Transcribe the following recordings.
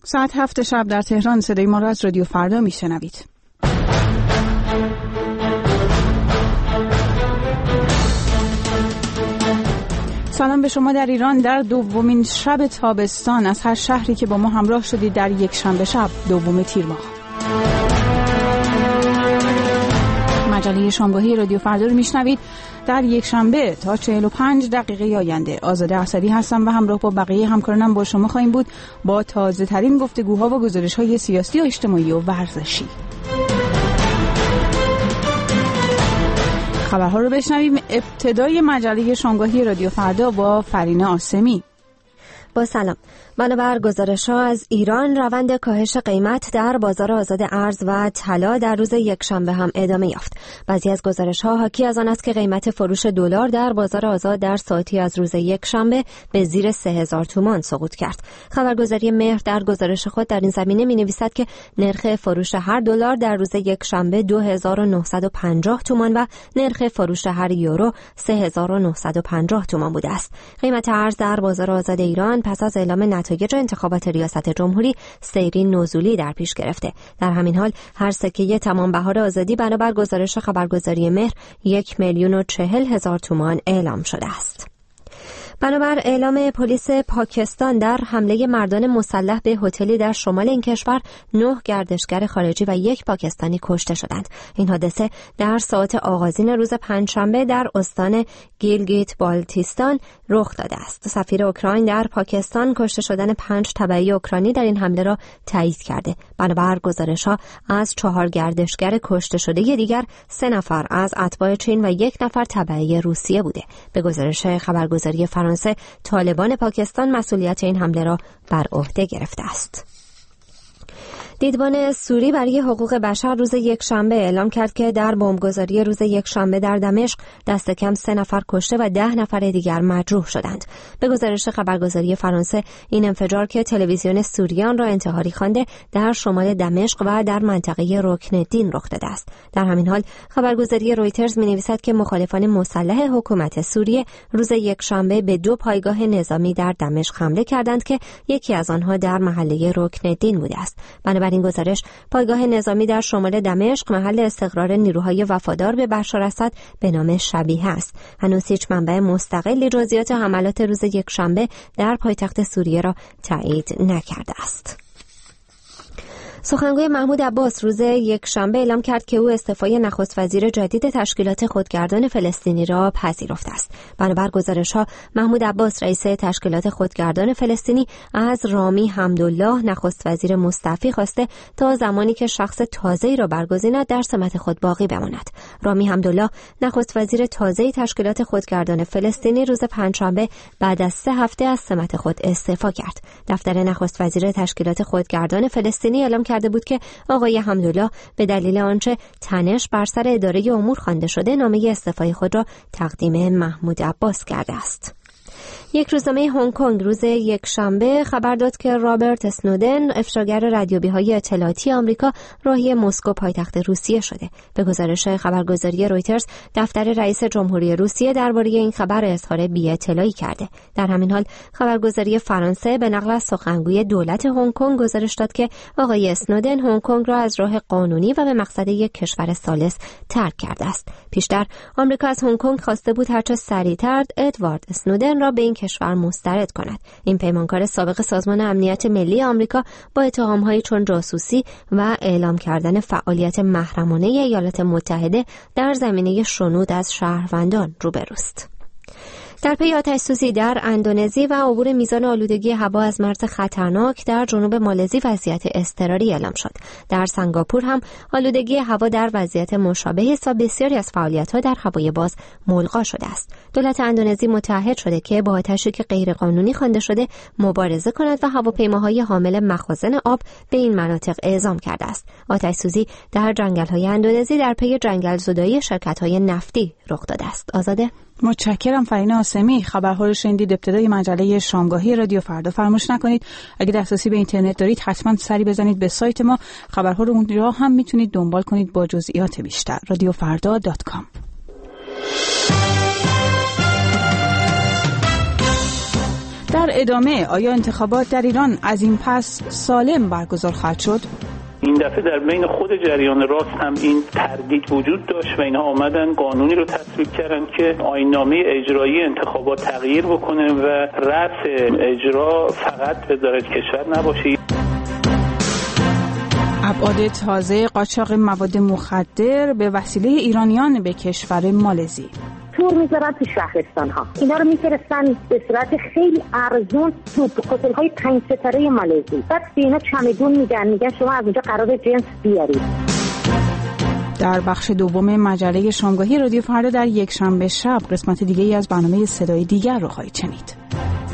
ساعت 7 شب در تهران صدای ما را از رادیو فردا میشنوید. سلام به شما در ایران در دومین شب تابستان از هر شهری که با ما همراه شدید در یک شنبه شب دوم تیر ماه. مجله شامگاهی رادیو فردا رو میشنوید. در یک شنبه تا 45 دقیقه آینده آزاده اسدی هستم و همراه با بقیه همکارانم با شما خواهیم بود با تازه ترین گفتگوها و گزارش‌های سیاسی و اجتماعی و ورزشی. خبرها رو بشنویم. ابتدای مجله شامگاهی رادیو فردا با فرینه آسمی. با سلام. بنابر گزارش‌ها از ایران، روند کاهش قیمت در بازار آزاد ارز و طلا در روز یکشنبه هم ادامه یافت. بعضی از گزارش‌ها حاکی از آن است که قیمت فروش دلار در بازار آزاد در ساعتی از روز یکشنبه به زیر 3000 تومان سقوط کرد. خبرگزاری مهر در گزارش خود در این زمینه می‌نویسد که نرخ فروش هر دلار در روز یکشنبه 2950 تومان و نرخ فروش هر یورو 3950 تومان بوده است. قیمت ارز در بازار آزاد ایران پس از اعلام نتایج انتخابات ریاست جمهوری سیری نزولی در پیش گرفته. در همین حال هر سکه تمام بهار آزادی بنابر گزارش خبرگزاری مهر 1,040,000 تومان اعلام شده است. بنابر اعلام پلیس پاکستان در حمله مردان مسلح به هتلی در شمال این کشور 9 گردشگر خارجی و 1 پاکستانی کشته شدند. این حادثه در ساعات آغازین روز پنجشنبه در استان گیلگیت بالتیستان رخ داده است. سفیر اوکراین در پاکستان کشته شدن 5 تبعی اوکراینی در این حمله را تایید کرده. بنابر گزارش‌ها از 4 گردشگر کشته شده دیگر 3 نفر از اتباع چین و 1 نفر تبعی روسیه بوده. به گزارش خبرگزاری فرانسه، طالبان پاکستان مسئولیت این حمله را بر عهده گرفته است. دیدبان سوری برای حقوق بشر روز یکشنبه اعلام کرد که در بمبگذاری روز یکشنبه در دمشق دست کم 3 نفر کشته و 10 نفر دیگر مجروح شدند. به گزارش خبرگزاری فرانسه، این انفجار که تلویزیون سوریه آن را انتحاری خوانده در شمال دمشق و در منطقه رکن الدین رخ داده است. در همین حال خبرگزاری رویترز می‌نویسد که مخالفان مسلح حکومت سوریه روز یکشنبه به 2 پایگاه نظامی در دمشق حمله کردند که یکی از آنها در محله رکن الدین بوده است. بنابراین گزارش، پایگاه نظامی در شمال دمشق محل استقرار نیروهای وفادار به بشار اسد به نام شبیه است. هنوز هیچ منبع مستقلی جزئیات حملات روز یکشنبه در پایتخت سوریه را تایید نکرده است. سخنگوی محمود عباس روز یکشنبه اعلام کرد که او استعفای نخست وزیر جدید تشکیلات خودگردان فلسطینی را پذیرفته است. بنابر گزارش‌ها، محمود عباس رئیس تشکیلات خودگردان فلسطینی از رامی حمدالله نخست وزیر مستعفی خواسته تا زمانی که شخص تازه‌ای را برگزیند در سمت خود باقی بماند. رامی حمدالله نخست وزیر تازه تشکیلات خودگردان فلسطینی روز پنجشنبه بعد از 3 هفته از سمت خود استعفا کرد. دفتر نخست وزیر تشکیلات خودگردان فلسطینی اعلام کرده بود که آقای حمدالله به دلیل آنچه تنش بر سر اداره امور خوانده شده نامه استعفای خود را تقدیم محمود عباس کرده است. یک روزنامه هنگ کنگ روز یکشنبه خبر داد که رابرت اسنودن، افشاگر رادیویی‌های اطلاعاتی آمریکا، راهی مسکو پایتخت روسیه شده. به گزارش خبرگزاری رویترز، دفتر رئیس جمهوری روسیه درباره این خبر اظهار بی‌اطلاعی کرده. در همین حال خبرگزاری فرانسه به نقل از سخنگوی دولت هنگ کنگ گزارش داد که آقای اسنودن هنگ کنگ را از راه قانونی و به مقصد یک کشور ثالث ترک کرده است. پیشتر آمریکا از هنگ کنگ خواسته بود هرچه سریعتر ادوارد اسنودن را به این کشور مسترد کند. این پیمانکار سابق سازمان امنیت ملی آمریکا با اتهام‌هایی چون جاسوسی و اعلام کردن فعالیت محرمانه ایالات متحده در زمینه شنود از شهروندان روبروست. در پی آتش‌سوزی در اندونزی و عبور میزان آلودگی هوا از مرز خطرناک در جنوب مالزی وضعیت اضطراری اعلام شد. در سنگاپور هم آلودگی هوا در وضعیت مشابهی است و بسیاری از فعالیت‌ها در هوای باز ملغا شده است. دولت اندونزی متعهد شده که با آتشی که غیرقانونی خوانده شده مبارزه کند و هواپیماهای حامل مخازن آب به این مناطق اعزام کرده است. آتش‌سوزی در جنگل‌های اندونزی در پی جنگل‌زدایی شرکت‌های نفتی رخ داده است. آزاده، متشکرم فرینه آسمی. خبرها رو شنیدید. ابتدای مجله شامگاهی رادیو فردا. فراموش نکنید اگه دسترسی به اینترنت دارید حتما سری بزنید به سایت ما. خبرها رو اونجا هم میتونید دنبال کنید با جزئیات بیشتر. radiofarda.com. در ادامه آیا انتخابات در ایران از این پس سالم برگزار خواهد شد؟ این دفعه در بین خود جریان راست هم این تردید وجود داشت و اینها آمدن قانونی رو تصویب کردن که آیین‌نامه اجرایی انتخابات تغییر بکنه و رأس اجرا فقط وزارت کشور نباشه. ابعاد تازه قاچاق مواد مخدر به وسیله ایرانیان به کشور مالزی. تور میذارن تو شهرستان ها، اینا رو میفرستن به صورت خیلی ارزون تو هتل های 5 ستاره مالزی. بعد به اینا چمدون میگن شما از اونجا قرار جنس بیارید. در بخش دوم مجله شامگاهی رادیو فردا در یک شنبه شب قسمت دیگه ای از برنامه صدای دیگر رو خواهید شنید.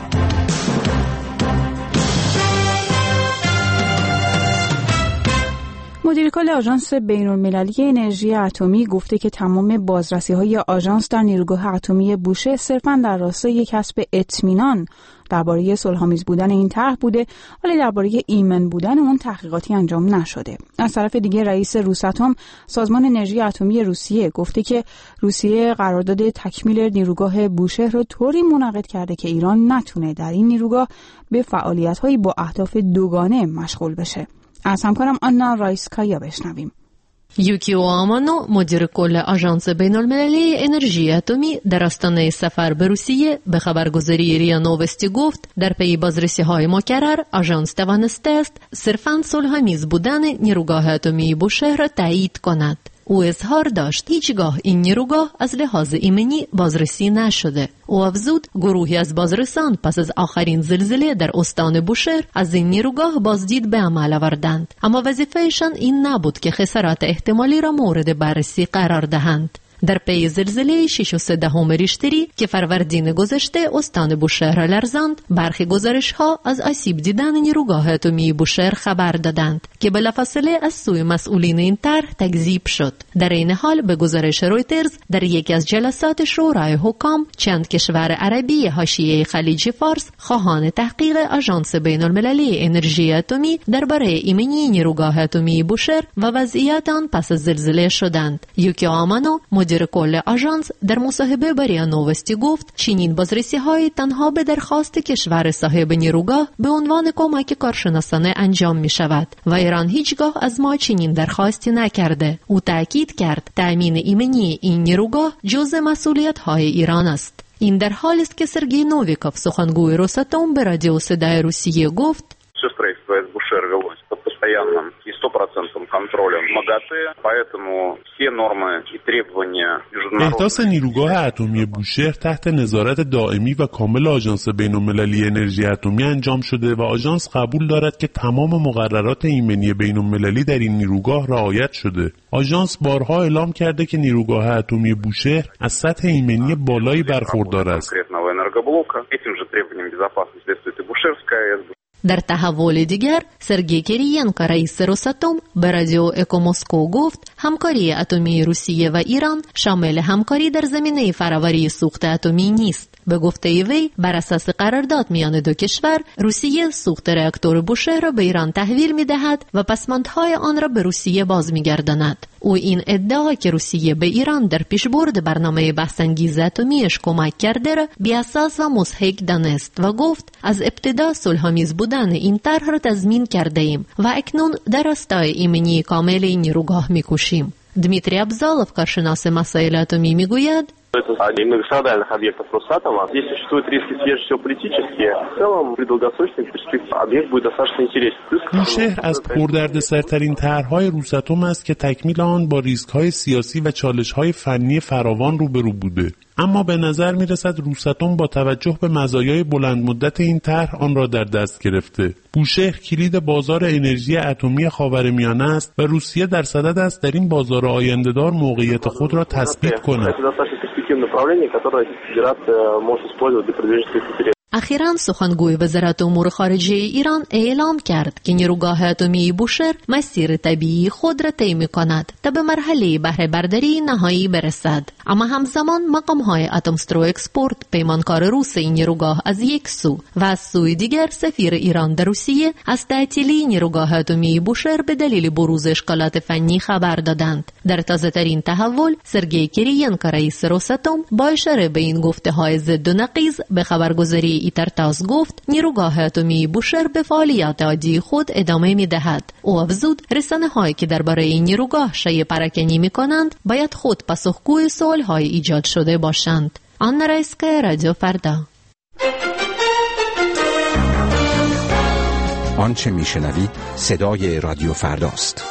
مدیر کل آژانس بین‌المللی انرژی اتمی گفته که تمام بازرسی‌های آژانس در نیروگاه اتمی بوشهر صرفاً در راستای کسب اطمینان درباره صلح‌آمیز بودن این طرح بوده، ولی درباره ایمن بودن اون تحقیقاتی انجام نشده. از طرف دیگه رئیس روساتم، سازمان انرژی اتمی روسیه، گفته که روسیه قرارداد تکمیل نیروگاه بوشهر رو طوری منعقد کرده که ایران نتونه در این نیروگاه به فعالیت‌هایی با اهداف دوگانه مشغول بشه. از همکارم آنا رایسکایا بشنویم. یوکیو آمانو، مدیر کل آژانس بین‌المللی انرژی اتمی، در آستانه سفر به روسیه به خبرگزاری ریا نووستی گفت در پی بازرسی‌های مکرر آژانس توانسته است صرفاً صلح‌آمیز بودن نیروگاه اتمی بوشهر را تایید کند. او اظهار داشت هیچگاه این نیروگاه از لحاظ ایمنی بازرسی نشده. او افزود گروهی از بازرسان پس از آخرین زلزله در استان بوشهر از این نیروگاه بازدید به عمل آوردند، اما وظیفهشان این نبود که خسارات احتمالی را مورد بررسی قرار دهند. در پی زلزله 6.3 ریشتری که فروردین گذشته استان بوشهر را لرزاند، برخی گزارش‌ها از آسیب دیدن نیروگاه اتمی بوشهر خبر دادند که بلافاصله از سوی مسئولین این طرح تکذیب شد. در این حال به گزارش رویترز در یکی از جلسات شورای حکام چند کشور عربی حاشیه خلیج فارس خواهان تحقیق آژانس بین‌المللی انرژی اتمی درباره ایمنی نیروگاه اتمی بوشهر و وضعیت آن پس از زلزله شدند. یوکی آمانو، مدیر کل آژانس، در مصاحبه با ریا نووستی گفت چنین بازرسی‌های تنها به درخواست کشور صاحب نیروگاه به عنوان کمک کارشناسانه انجام می‌شود و ایران هیچگاه از ما چنین درخواستی نکرده. او تاکید کرد تأمین ایمنی این نیروگاه جزء مسئولیت‌های ایران است. این در حالی است که سرگئی نوویکوف، سخنگوی روساتوم، به رادیو صدای روسیه گفت постоянным и 100% контролем МАГАТЭ, поэтому все нормы и требования международные. احداث نیروگاه اتمی بوشهر تحت نظارت دائمی و کامل آژانس بین‌المللی انرژی اتمی انجام شده و آژانس قبول دارد که تمام مقررات ایمنی بین‌المللی در این نیروگاه رعایت شده. آژانس بارها اعلام کرده که نیروگاه اتمی بوشهر از سطح ایمنی بالایی برخوردار است. در تحول دیگر، سرگئی کریینکو، رئیس روساتوم، به رادیو اکو مسکو گفت همکاری اتمی روسیه و ایران شامل همکاری در زمینه فراوری سوخت اتمی نیست. به گفته وی، بر اساس قرارداد میان دو کشور، روسیه سوخت راکتور بوشهر را به ایران تحویل می‌دهد و پسماندهای آن را به روسیه باز می‌گرداند. او این ادعا که روسیه به ایران در پیشبرد برنامه بحث‌انگیز اتمیش کمک کرده را بی‌اساس و مضحک دانست و گفت از ابتدا صلح‌آمیز بودن این طرح را تضمین کرده ایم و اکنون در راستای ایمنی کامل این نیروگاه می‌کوشیم. دمیتری ابزالوف، کارشناس مسائل اتمی، میگوید Это один из многострадальных объектов Росатома. Здесь существуют риски, прежде всего политические. В целом, при долгосрочной перспективе объект будет достаточно интересен. بوشهر از پردردسرترین طرح‌های روساتوم است که تکمیل آن با ریسک‌های سیاسی و چالش‌های فنی فراوان روبرو بوده. اما به نظر می‌رسد روساتوم با توجه به مزایای بلند مدت این طرح آن را در دست گرفته. بوشهر کلید بازار انرژی اتمی خاورمیانه است و روسیه در صدد است در این بازار آینده‌دار موقعیت خود را تثبیت کند. اخیراً سخنگوی وزارت امور خارجه ایران اعلام کرد که نیروگاه اتمی بوشهر مسیر طبیعی خود را طی می‌کند تا به مرحله بهره برداری نهایی برسد. اما همزمان مقام‌های اتمسترو اکسپورت، پیمانکار روس این نیروگاه، از یک سو و از سوی دیگر سفیر ایران در روسیه از تعطیلی نیروگاه اتمی بوشهر به دلیل بروز اشکالات فنی خبر دادند. در تازه‌ترین تحول، سرگئی کریینکو، رئیس روساتوم، با اشاره به این گفته‌های ضد و نقیض به خبرگزاری ایترتاز گفت نیروگاه اتمی بوشهر به فعالیت عادی خود ادامه می‌دهد. او افزود رسانه‌هایی که درباره این نیروگاه شایعه پراکنی می‌کنند باید خود پاسخگوی سوال‌های ایجاد شده باشند. آن رئیس‌که رادیو فردا. آنچه میشنوید صدای رادیو فرداست.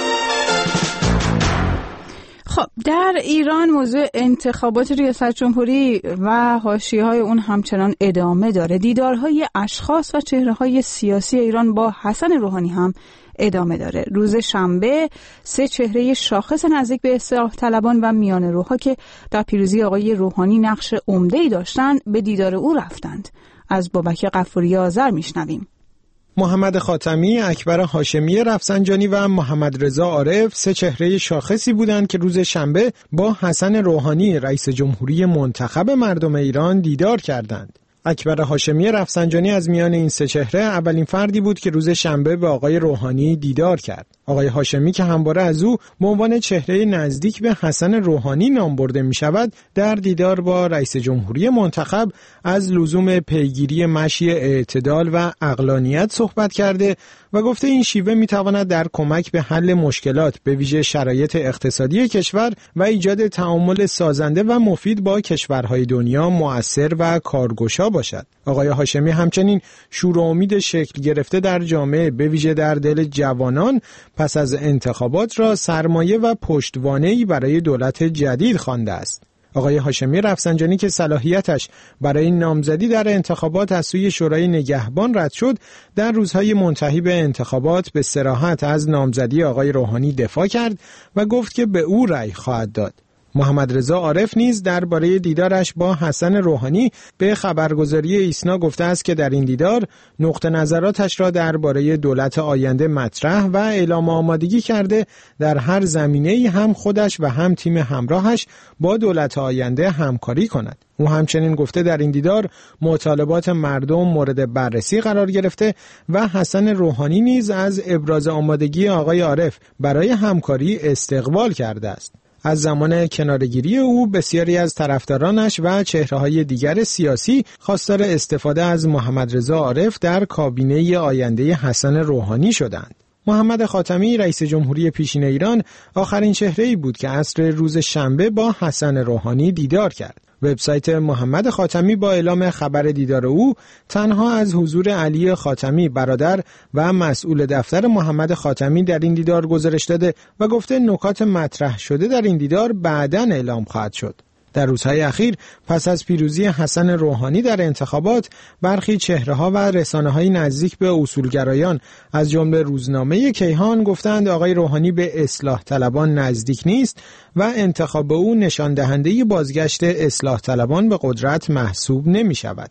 خب در ایران موضوع انتخابات ریاست جمهوری و حاشیه‌های اون همچنان ادامه داره. دیدارهای اشخاص و چهره‌های سیاسی ایران با حسن روحانی هم ادامه داره. روز شنبه 3 چهره شاخص نزدیک به اصلاح طلبان و میانه روها که در پیروزی آقای روحانی نقش عمده‌ای داشتند به دیدار او رفتند. از بابک غفوری آذر میشنویم. محمد خاتمی، اکبر هاشمی رفسنجانی و محمد رضا عارف 3 چهره شاخصی بودند که روز شنبه با حسن روحانی رئیس جمهوری منتخب مردم ایران دیدار کردند. اکبر هاشمی رفسنجانی از میان این 3 چهره اولین فردی بود که روز شنبه به آقای روحانی دیدار کرد. آقای هاشمی که همواره از او به عنوان چهره نزدیک به حسن روحانی نام برده می شود، در دیدار با رئیس جمهوری منتخب از لزوم پیگیری مشی اعتدال و عقلانیت صحبت کرده و گفته این شیوه می تواند در کمک به حل مشکلات به ویژه شرایط اقتصادی کشور و ایجاد تعامل سازنده و مفید با کشورهای دنیا مؤثر و کارگشا باشد. آقای هاشمی همچنین شور و امید شکل گرفته در جامعه به ویژه در دل جوانان پس از انتخابات را سرمایه و پشتوانه‌ای برای دولت جدید خوانده است. آقای هاشمی رفسنجانی که صلاحیتش برای نامزدی در انتخابات از سوی شورای نگهبان رد شد، در روزهای منتهی به انتخابات به صراحت از نامزدی آقای روحانی دفاع کرد و گفت که به او رأی خواهد داد. محمد رضا عارف نیز درباره دیدارش با حسن روحانی به خبرگزاری ایسنا گفته است که در این دیدار نقطه نظراتش را درباره دولت آینده مطرح و اعلام آمادگی کرده در هر زمینه‌ای هم خودش و هم تیم همراهش با دولت آینده همکاری کند. او همچنین گفته در این دیدار مطالبات مردم مورد بررسی قرار گرفته و حسن روحانی نیز از ابراز آمادگی آقای عارف برای همکاری استقبال کرده است. از زمان کنارگیری او بسیاری از طرفدارانش و چهره‌های دیگر سیاسی خواستار استفاده از محمد رضا عارف در کابینه آینده حسن روحانی شدند. محمد خاتمی رئیس جمهوری پیشین ایران آخرین چهره‌ای بود که عصر روز شنبه با حسن روحانی دیدار کرد. وبسایت محمد خاتمی با اعلام خبر دیدار او تنها از حضور علی خاتمی برادر و مسئول دفتر محمد خاتمی در این دیدار گزارش داده و گفته نکات مطرح شده در این دیدار بعداً اعلام خواهد شد. در روزهای اخیر پس از پیروزی حسن روحانی در انتخابات برخی چهره‌ها و رسانه‌های نزدیک به اصولگرایان از جمله روزنامه کیهان گفتند آقای روحانی به اصلاح طلبان نزدیک نیست و انتخاب او نشان دهنده بازگشت اصلاح طلبان به قدرت محسوب نمی‌شود.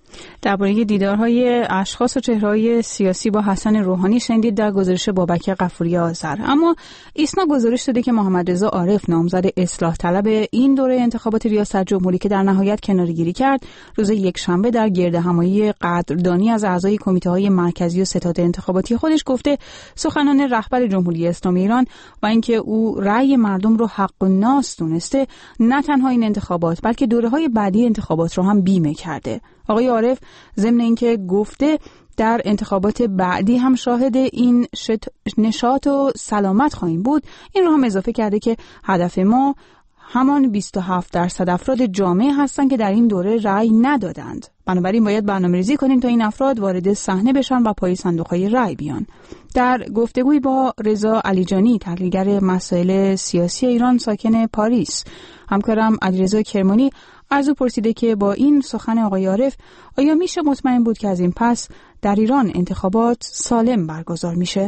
درباره دیدارهای اشخاص و چهره‌های سیاسی با حسن روحانی شنیدید در گزارش بابک غفوری آذر. اما ایسنا گزارش داده که محمد رضا عارف نامزد اصلاح طلب این دوره انتخابات ریاست جمهوری که در نهایت کناره‌گیری کرد، روز یکشنبه در گردهمایی قدردانی از اعضای کمیته‌های مرکزی و ستاد انتخاباتی خودش گفته سخنان رهبر جمهوری اسلامی ایران و اینکه او رأی مردم رو حق و ناس دونسته نه تنها این انتخابات بلکه دوره‌های بعدی انتخابات رو هم بیمه کرده. آقای عارف ضمن اینکه گفته در انتخابات بعدی هم شاهد این نشاط و سلامت خواهیم بود، این رو هم اضافه کرده که هدف ما همان 27% افراد جامعه هستند که در این دوره رأی ندادند. بنابراین باید برنامه‌ریزی کنیم تا این افراد وارد صحنه بشن و پای صندوق‌های رأی بیان. در گفتگوی با رضا علیجانی تحلیلگر مسائل سیاسی ایران ساکن پاریس، همکارم علیرضا کرمانی از او پرسیده که با این سخن آقای عارف آیا میشه مطمئن بود که از این پس در ایران انتخابات سالم برگزار میشه؟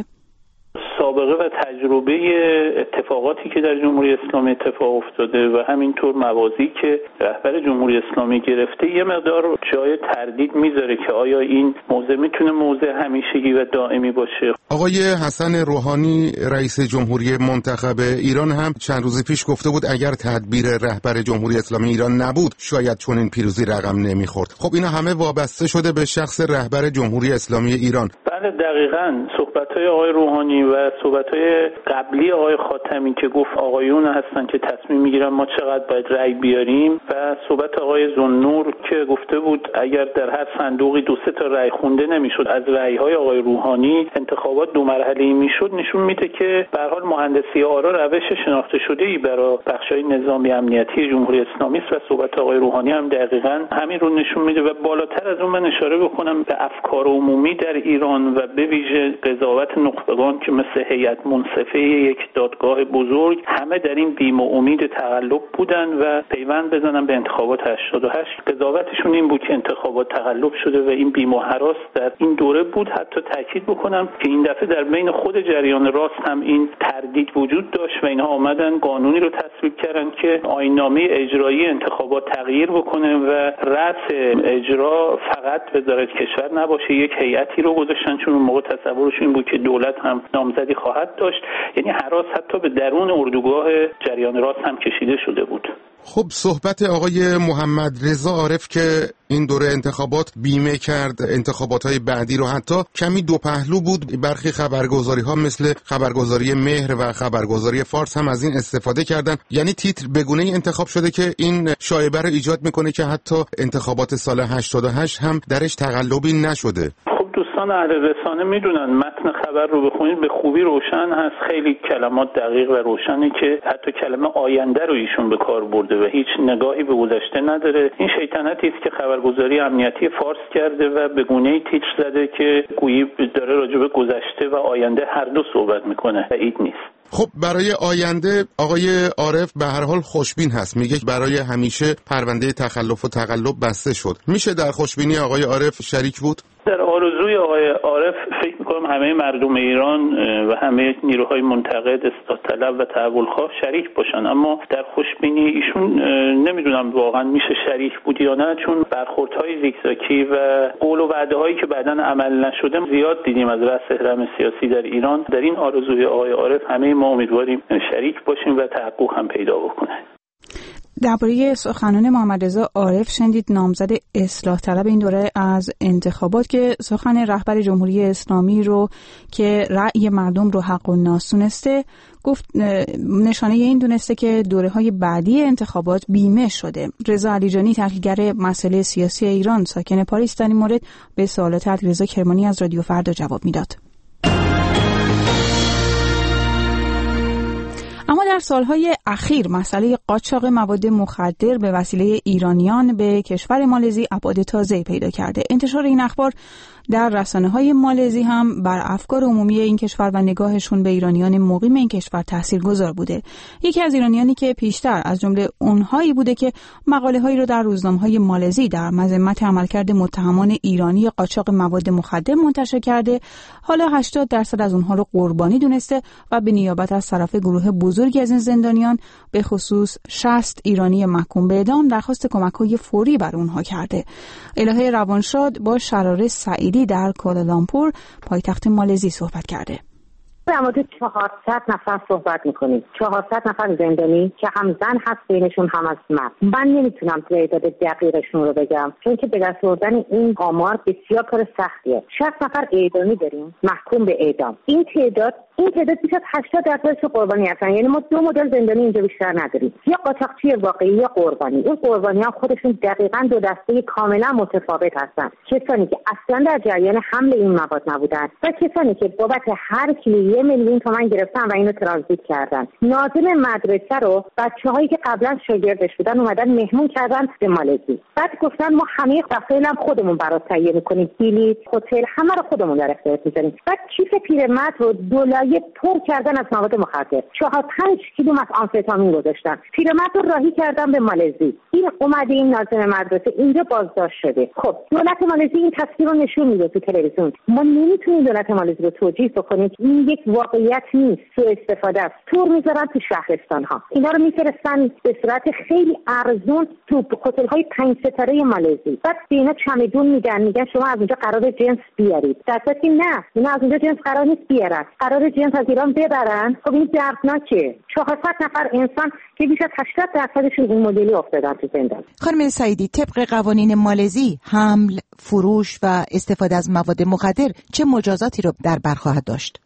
سابقه و تجربه اتفاقاتی که در جمهوری اسلامی اتفاق افتاده و همینطور موازی که رهبر جمهوری اسلامی گرفته یه مقدار جای تردید میذاره که آیا این موضع میتونه موضع همیشگی و دائمی باشه. آقای حسن روحانی رئیس جمهوری منتخب ایران هم چند روز پیش گفته بود اگر تدبیر رهبر جمهوری اسلامی ایران نبود شاید چنین پیروزی رقم نمیخورد. خب اینا همه وابسته شده به شخص رهبر جمهوری اسلامی ایران. بله دقیقاً صحبت‌های آقای روحانی و صحبت‌های قبلی آقای خاتمی که گفت آقایون هستن که تصمیم میگیرن ما چقدر باید رأی بیاریم و صحبت آقای ذوالنور که گفته بود اگر در هر صندوقی 2-3 تا رأی خونده نمیشد از رأی‌های آقای روحانی انتخابات 2 مرحله‌ای میشد، نشون میده که به هر حال مهندسی آرا روش شناخته شده‌ای برای بخش‌های نظامی امنیتی جمهوری اسلامی است و صحبت آقای روحانی هم دقیقاً همین رو نشون میده. و بالاتر از اون من اشاره بکنم به افکار عمومی در ایران و به ویژه قضاوت نخبگان که مثل هیئت منصفه یک دادگاه بزرگ همه در این بیم و امید تقلب بودن و پیوند بزنن به انتخابات 88. قضاوتشون این بود که انتخابات تقلب شده و این بیم و هراس در این دوره بود. حتی تاکید بکنم که این دفعه در بین خود جریان راست هم این تردید وجود داشت و اینها آمدن قانونی رو تصویب کردن که آیین‌نامه اجرایی انتخابات تغییر بکنه و رأس اجرا فقط وزارت کشور نباشه، یک هیئتی رو گذاشتن چون اون موقع تصورش این بود که دولت هم نامزدی خواهد داشت. یعنی هراس حتی به درون اردوگاه جریان راست هم کشیده شده بود. خب صحبت آقای محمد رضا عارف که این دوره انتخابات بیمه کرد انتخابات‌های بعدی رو حتی کمی دو پهلو بود. برخی خبرگزاری‌ها مثل خبرگزاری مهر و خبرگزاری فارس هم از این استفاده کردن. یعنی تیتر به گونه‌ای انتخاب شده که این شایعه رو ایجاد میکنه که حتی انتخابات سال 88 هم درش تقلبی نشده. دوستان اهل رسانه میدونن متن خبر رو بخونید به خوبی روشن هست، خیلی کلمات دقیق و روشنه که حتی کلمه آینده رو ایشون به کار برده و هیچ نگاهی به گذشته نداره. این شیطنتی است که خبرگزاری امنیتی فارس کرده و به گونه‌ای تیتر زده که گویی داره راجع به گذشته و آینده هر دو صحبت میکنه و این نیست. خب برای آینده آقای عارف به هر حال خوشبین هست، میگه برای همیشه پرونده تخلف و تقلب بسته شد. میشه در خوشبینی آقای عارف شریک بود؟ در آرزوی آقای عارف فکر میکنم همه مردم ایران و همه نیروهای منتقد، اصلاح طلب و تحولخواه شریک باشن، اما در خوشبینی ایشون نمیدونم واقعا میشه شریک بود یا نه، چون برخوردهای زیگزاگی و قول و وعده هایی که بعداً عمل نشده زیاد دیدیم از رأس اهرم سیاسی در ایران. در این آرزوی آقای عارف همه ما امیدواریم شریک باشیم و تحقق هم پیدا بکنه. درباره سخنان محمد رضا عارف شنیدید، نامزد اصلاح طلب این دوره از انتخابات که سخن رهبر جمهوری اسلامی رو که رأی مردم رو حق و ناس دونسته گفت، نشانه این دونسته که دوره‌های بعدی انتخابات بیمه شده. رضا علیجانی تحلیلگر مسائل سیاسی ایران ساکن پاریس در این مورد به سوالات علیرضا کرمانی از رادیو فردا جواب میداد. اما در سالهای اخیر مسئله قاچاق مواد مخدر به وسیله ایرانیان به کشور مالزی ابعاد تازه‌ای پیدا کرده. انتشار این اخبار در رسانه‌های مالزی هم بر افکار عمومی این کشور و نگاهشون به ایرانیان مقیم این کشور تاثیرگذار بوده. یکی از ایرانیانی که پیشتر از جمله اونهایی بوده که مقاله‌هایی رو در روزنامه‌های مالزی در مذمت عملکرد متهمان ایرانی قاچاق مواد مخدر منتشر کرده، حالا 80% از اونها رو قربانی دونسته و به نیابت از طرف گروه بزرگی از این زندانیان به خصوص 60 ایرانی محکوم به اعدام درخواست کمک‌های فوری بر اونها کرده. الهه روانشاد با شراره سعیدی در کوالالامپور پایتخت مالزی صحبت کرده. در مورد 400 نفر صحبت میکنیم، 400 نفر زندانی که هم زن هست بینشون هم از مرد. من نمیتونم تعداد دقیقشون رو بگم چون که به دست آوردن این آمار بسیار کار سختیه. 60 نفر اعدامی داریم محکوم به اعدام. این تعداد بیش از 80% قربانی هستن. یعنی ما دو مدل زندانی اینجا بیشتر نداریم، یا قاچاقچی واقعی یا قربانی. این قربانیان خودشون دقیقاً دو دسته کاملا متفاوت هستن. کسانی که اصلا در جریان حمل این مواد نبودن و کسانی که بابت هر کیلو 1 میلیون تومان گرفتن و اینو ترانزیت کردن. ناظم مدرسه رو بچه‌هایی که قبلا شاگردش بودن اومدن مهمون کردن به مالزی. بعد گفتن ما همه وسایلم خودمون برات تهیه می‌کنیم، بلیط، هتل، همه رو خودمون در اختیارت می‌ذاریم. بعد کیف پیرمرد رو دولایه پر کردن از مواد مخدر. 4-5 کیلو از آمفتامین گذاشتن. پیرمرد رو راهی کردن به مالزی. این اومده این ناظم مدرسه اینجا بازداشت شده. خب دولت مالزی این تصویر رو نشون میده تو تلویزیون. ما نمیتونیم دولت مالزی رو توجیه بکنیم. این یک واقعیت نیست، سوء استفاده است. تور میذارن تو شهرستان‌ها. اینا رو میفرستن به صورت خیلی ارزون تو هتل‌های 5 ستاره مالزی. بعد اینا چمدون میگن شما از اونجا قرار جنس بیارید. در صورتی که نه، اینا از اونجا جنس قرار نیست بیارن. قرار جنس از ایران ببرن. خب این دردناکه. 400 نفر انسان که بیش از 80% این مدلی افتادن تو زندان. خانم سعیدی، طبق قوانین مالزی حمل، فروش و استفاده از مواد مخدر چه مجازاتی رو در بر خواهد داشت؟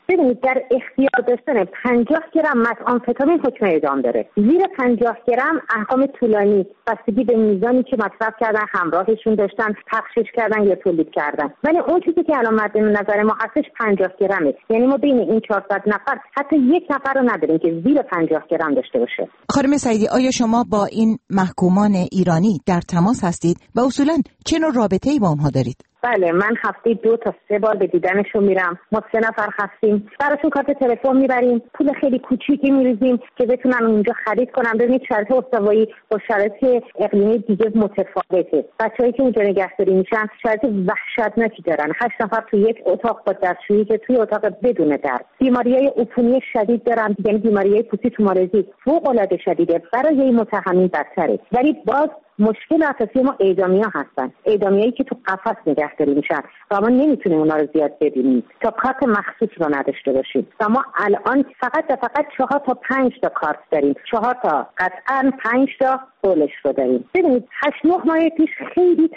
ببینید در اختیار داشتن 50 گرم متآمفتامین حکم اعدام داره. زیر 50 گرم احکام طولانی بستگی به میزانی که مصرف کردن، همراهشون داشتن، پخشش کردن یا تولید کردن. ولی اون چیزی که الان مد نظر ما هستش 50 گرمه. یعنی ما بین این 400 نفر حتی یک نفر رو نداریم که زیر 50 گرم داشته باشه. خانم سعیدی، آیا شما با این محکومان ایرانی در تماس هستید و اصولاً چه نوع رابطه‌ای با اونها دارید؟ بله، من هفته 2 تا 3 بار به دیدنشون میرم. ما 3 نفر هستیم. براشون کارت تلفن میبریم، پول خیلی کوچیکی میریزیم که بتونن اونجا خرید کنن. ببینید شرایط استوایی با شرایط اقلیمی دیگه متفاوته. بچه‌هایی که اونجا نگهداری میشن شرایط وحشتناکی دارن. 8 نفر تو یک اتاق با دستشویی که توی اتاق بدون در. بیماری‌های عفونی شدید دارن، یعنی بیماری‌های پوستی توماریزی فوق‌العاده شدیده. برای این متهمین بدتره. ولی باز مشکل اساسی ما اعدامی‌ها هستن. اعدامیایی که تو قفس نگهداری میشن و ما نمیتونیم اونا رو زیاد ببینیم تا کارت مخصوص رو نداشته باشیم. و ما الان فقط 4 تا 5 تا کارت داریم. 4 تا قطعاً 5 تا قولش رو داریم. ببینید 8-9 ماه پیش خیلی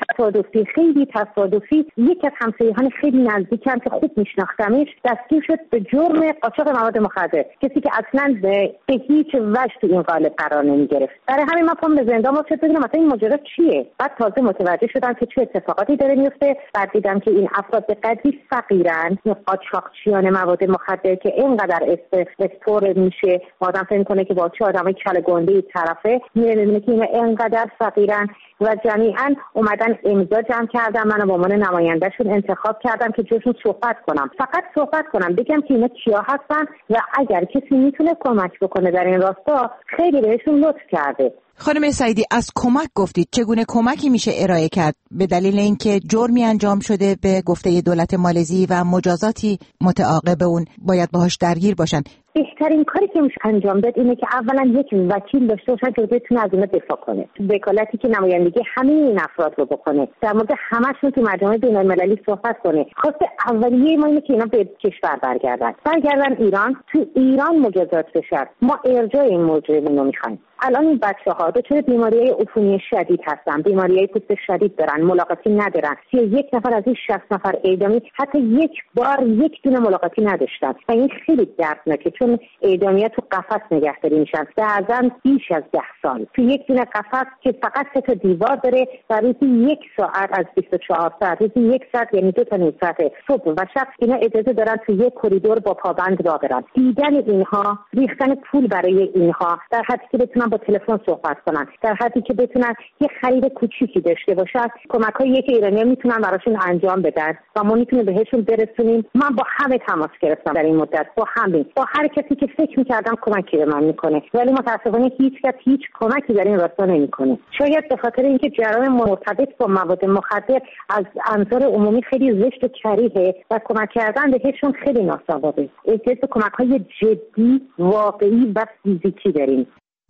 تصادفی یکی از همسایه‌هان خیلی نزدیکم که خوب میشناختمش دستگیر شد به جرم قاچاق مواد مخدر، کسی که اصلاً به هیچ وجه تو این قالب قرار نمیگرفت. برای همین من پام به زندان واسه ببینم مثلا این ماجرا چیه. بعد تازه متوجه شدم که چه اتفاقاتی داره میفته. بعد دیدم که این افراد به قدری فقیرن، قاچاقچیان مواد مخدر که اینقدر استور میشه، آدم فکر کنه که با چه آدمای کله گنده طرفه، میره که اینا اینقدر فقیرن و جمیعاً اومدن امضا جمع کردن. من به عنوان نمایندهشون انتخاب کردم که جاشون صحبت کنم، فقط صحبت کنم، بگم که اینا کیا هستن و اگر کسی میتونه کمک بکنه در این راستا خیلی بهشون لطف کرده. خانم سعیدی، از کمک گفتید. چگونه کمکی میشه ارائه کرد به دلیل اینکه جرمی انجام شده به گفته دولت مالزی و مجازاتی متعاقب اون باید باهاش درگیر باشن؟ بهترین کاری که میشه انجام داد اینه که اولا یک وکیل داشته باشن که بتونه از اینا دفاع کنه، وکالتی که نمایندگی همه این افراد رو بکنه، در مورد همشون تو مجامع بین‌المللی صحبت کنه. خواست اولیه ما اینه که اینا به کشور برگردن ایران، تو ایران مجازات بشن. ما ارجاع این مجرمین رو میخوایم. الان این بچه‌ها دچار بیماری‌های عفونی شدید هستن، بیماری‌های پوست شدید دارن، ملاقاتی ندارن. 31 نفر از این 60 نفر اعدامی حتی یک بار یک دونه ملاقاتی نداشتن و این خیلی دردناکه، چون اعدامی‌ها تو قفس نگهداری میشن بعضاً بیش از 10 سال تو یک دونه قفس که فقط 3 تا دیوار داره و روزی 1 ساعت از 24 ساعت، روزی 1 ساعت یعنی 2 تا نیم ساعت صبح و شب اینا اجازه دارن تو یک کریدور با پابند راه برن. دیدن اینها، ریختن پول برای اینها در حدی که بتونن با تلفن صحبت کنن، در حدی که بتونن یه خرید کوچیکی داشته باشن، کمک‌هایی که ایرانی‌ها میتونن براشون انجام بدن و ما میتونیم بهشون برسونیم. من با همه تماس گرفتم در این مدت، با هر کسی که فکر می‌کردم کمکی به من میکنه، ولی متأسفانه هیچ کمکی در این راستا نمیکنه. شاید به خاطر اینکه جرایم مرتبط با مواد مخدر از انظار عمومی خیلی زشت و کریهه و کمک کردن بهشون خیلی ناسوابه. احتیاج به کمک‌های جدی، واقعی و فیزیکی داریم.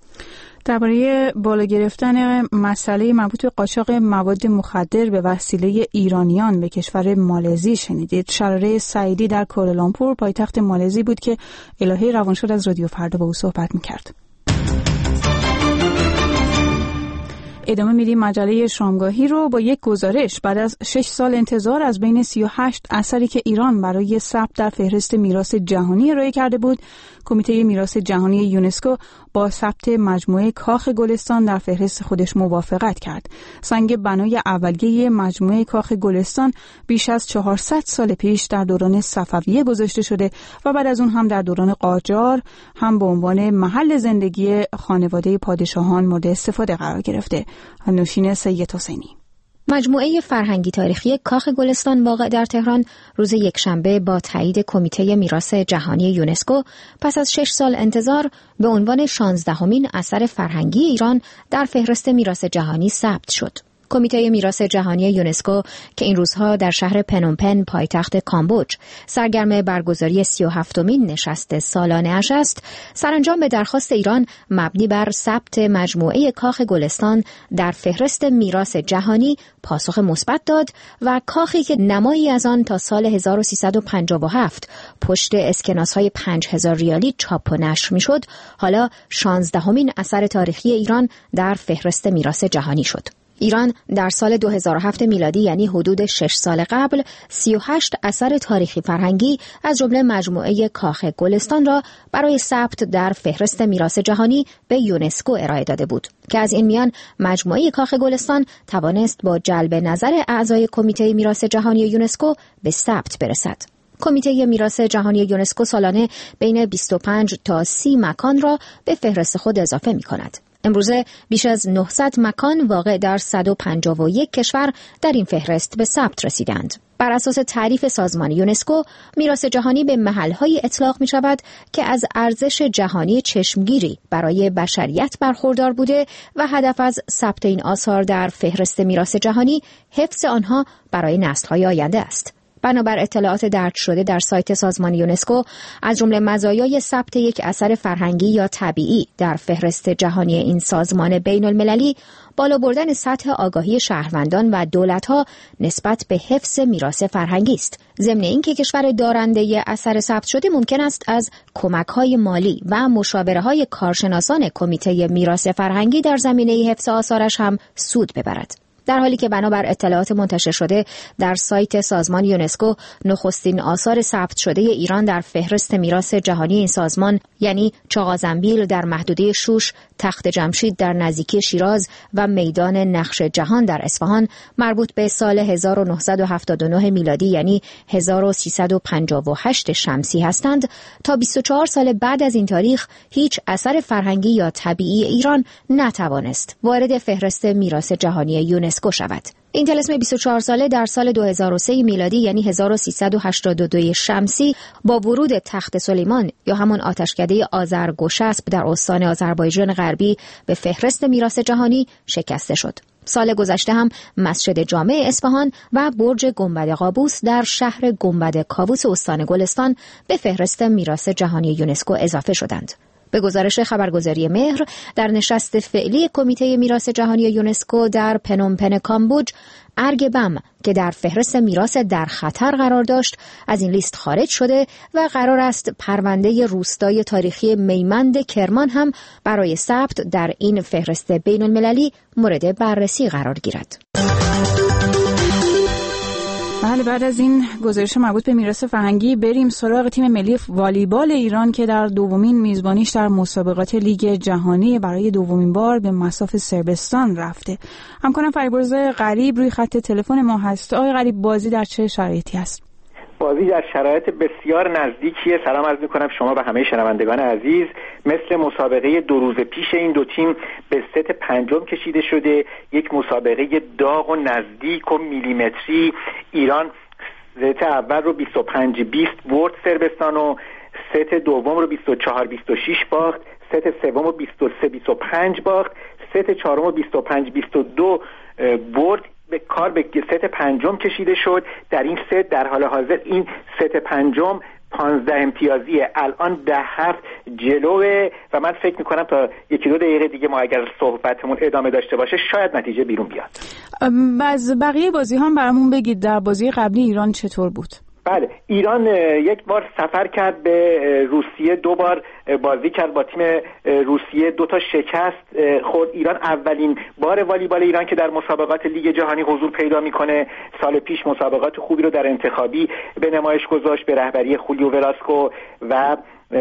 درباره بالا گرفتن مسئله مربوط به قاچاق مواد مخدر به وسیله ایرانیان به کشور مالزی شنیدید. شراره سعیدی در کوالالامپور پایتخت مالزی بود که الهه روانشاد از رادیو فردا با او صحبت می‌کرد. ادامه میدیم مجله شامگاهی رو با یک گزارش. بعد از 6 سال انتظار از بین 38 اثری که ایران برای ثبت در فهرست میراث جهانی ارائه کرده بود، کمیته میراث جهانی یونسکو با ثبت مجموعه کاخ گلستان در فهرست خودش موافقت کرد. سنگ بنای اولیه مجموعه کاخ گلستان بیش از 400 سال پیش در دوران صفویه گذاشته شده و بعد از اون هم در دوران قاجار هم به عنوان محل زندگی خانواده پادشاهان مورد استفاده قرار گرفته. نوشین سید حسینی. مجموعه فرهنگی تاریخی کاخ گلستان واقع در تهران روز یکشنبه با تایید کمیته میراث جهانی یونسکو پس از 6 سال انتظار به عنوان 16مین اثر فرهنگی ایران در فهرست میراث جهانی ثبت شد. کمیته میراث جهانی یونسکو که این روزها در شهر پنومپن پایتخت کامبوج سرگرم برگزاری 37مین نشست سالانه اش است، سرانجام به درخواست ایران مبنی بر ثبت مجموعه کاخ گلستان در فهرست میراث جهانی پاسخ مثبت داد و کاخی که نمایی از آن تا سال 1357 پشت اسکناس‌های 5000 ریالی چاپ و نشر می‌شد، حالا 16مین اثر تاریخی ایران در فهرست میراث جهانی شد. ایران در سال 2007 میلادی یعنی حدود 6 سال قبل 38 اثر تاریخی فرهنگی از جمله مجموعه کاخ گلستان را برای ثبت در فهرست میراث جهانی به یونسکو ارائه داده بود که از این میان مجموعه کاخ گلستان توانست با جلب نظر اعضای کمیته میراث جهانی یونسکو به ثبت برسد. کمیته میراث جهانی یونسکو سالانه بین 25 تا 30 مکان را به فهرست خود اضافه می‌کند. امروزه بیش از 900 مکان واقع در 151 کشور در این فهرست به ثبت رسیدند. بر اساس تعریف سازمان یونسکو، میراث جهانی به محل‌های اطلاق می‌شود که از ارزش جهانی چشمگیری برای بشریت برخوردار بوده و هدف از ثبت این آثار در فهرست میراث جهانی حفظ آنها برای نسل‌های آینده است. بنابر اطلاعات درج شده در سایت سازمان یونسکو، از جمله مزایای ثبت یک اثر فرهنگی یا طبیعی در فهرست جهانی این سازمان بین‌المللی، بالا بردن سطح آگاهی شهروندان و دولت‌ها نسبت به حفظ میراث فرهنگی است. ضمن اینکه کشور دارنده اثر ثبت شده ممکن است از کمک‌های مالی و مشاوره‌های کارشناسان کمیته میراث فرهنگی در زمینه حفظ آثارش هم سود ببرد. در حالی که بنابر اطلاعات منتشر شده در سایت سازمان یونسکو، نخستین آثار ثبت شده ایران در فهرست میراث جهانی این سازمان یعنی چاغ زنبیل در محدوده شوش، تخت جمشید در نزدیکی شیراز و میدان نقش جهان در اصفهان مربوط به سال 1979 میلادی یعنی 1358 شمسی هستند، تا 24 سال بعد از این تاریخ هیچ اثر فرهنگی یا طبیعی ایران نتوانست وارد فهرست میراث جهانی یونسکو شود. این طلسم 24 ساله در سال 2003 میلادی یعنی 1382 شمسی با ورود تخت سلیمان یا همان آتشکده آذرگوشسب در استان آذربایجان غربی به فهرست میراث جهانی شکسته شد. سال گذشته هم مسجد جامع اصفهان و برج گنبد قابوس در شهر گنبد کاووس استان گلستان به فهرست میراث جهانی یونسکو اضافه شدند. به گزارش خبرگزاری مهر، در نشست فعلی کمیته میراث جهانی یونسکو در پنومپن کامبوج، ارگ بم که در فهرست میراث در خطر قرار داشت از این لیست خارج شده و قرار است پرونده روستای تاریخی میمند کرمان هم برای ثبت در این فهرست بین‌المللی مورد بررسی قرار گیرد. بله، بعد از این گزارش مربوط به میراث فرهنگی بریم سراغ تیم ملی والیبال ایران که در دومین میزبانیش در مسابقات لیگ جهانی برای دومین بار به مصاف صربستان رفته. همکارم فریبرز غریب روی خط تلفن ما هست. آقای غریب، بازی در چه شرایطی است؟ بازی در شرایط بسیار نزدیکیه. سلام عرض می‌کنم شما و همه شنوندگان عزیز. مثل مسابقه 2 روز پیش این دو تیم به ست پنجم کشیده شده. یک مسابقه داغ و نزدیک و میلیمتری. ایران ست اول رو 25-20 برد صربستان و ست دوم رو 24-26 باخت. ست سوم رو 23-25 باخت. ست چهارم رو 25-22 برد. به کار به ست پنجم کشیده شد. در این ست در حال حاضر این ست پنجم 15 امتیازیه، الان 10-7 جلوه و من فکر میکنم تا 1-2 دقیقه دیگه ما اگر صحبتمون ادامه داشته باشه شاید نتیجه بیرون بیاد. از بقیه بازی هم برامون بگید. در بازی قبلی ایران چطور بود؟ بله، ایران یک بار سفر کرد به روسیه، 2 بار بازی کرد با تیم روسیه، 2 تا شکست خورد. ایران اولین بار والیبال ایران که در مسابقات لیگ جهانی حضور پیدا میکنه. سال پیش مسابقات خوبی رو در انتخابی به نمایش گذاشت به رهبری خولیو ولاسکو و